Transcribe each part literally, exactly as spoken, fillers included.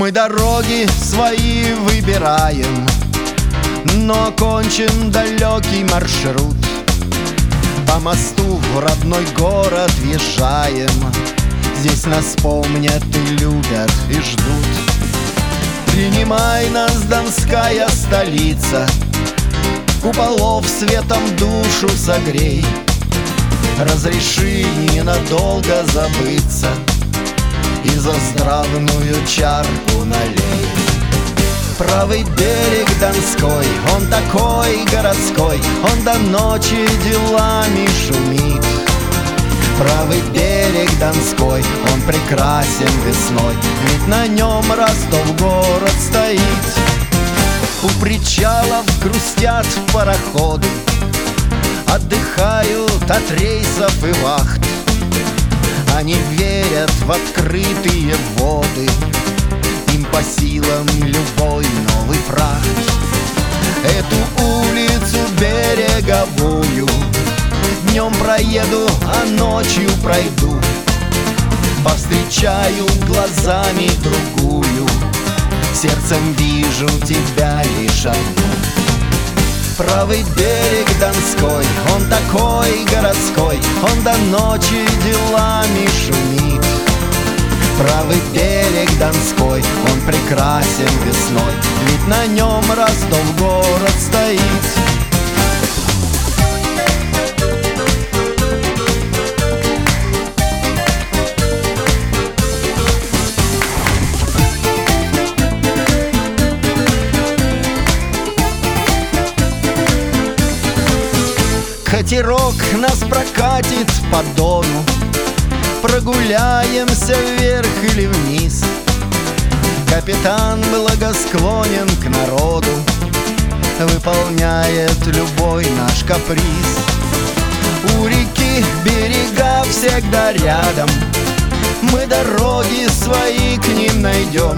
Мы дороги свои выбираем, но окончен далекий маршрут. По мосту в родной город въезжаем. Здесь нас помнят и любят, и ждут. Принимай нас, Донская столица, куполов светом душу согрей. Разреши ненадолго забыться и за здравную чарку налей. Правый берег Донской, он такой городской, он до ночи делами шумит. Правый берег Донской, он прекрасен весной, ведь на нем Ростов город стоит. У причалов грустят пароходы, отдыхают от рейсов и вахт. Они верят в открытые воды, им по силам любой новый фрахт. Эту улицу береговую днем проеду, а ночью пройду. Повстречаю глазами другую, сердцем вижу тебя лишь одну. Правый берег Донской, он такой городской, он до ночи делами шумит. Правый берег Донской, он прекрасен весной, ведь на нем Ростов город стоит. Катерок нас прокатит по Дону, прогуляемся вверх или вниз. Капитан благосклонен к народу, выполняет любой наш каприз. У реки берега всегда рядом, мы дороги свои к ним найдем.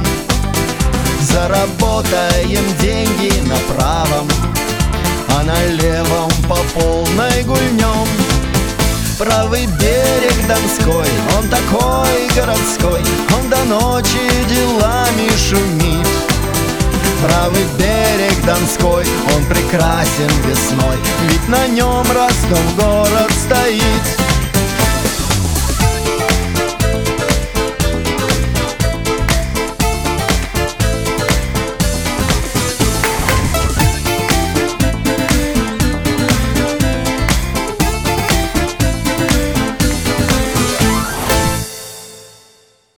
Заработаем деньги на правом, а на левом по полной гульнем. Правый берег Донской, он такой городской, он до ночи делами шумит. Правый берег Донской, он прекрасен весной, ведь на нем Ростов город стоит.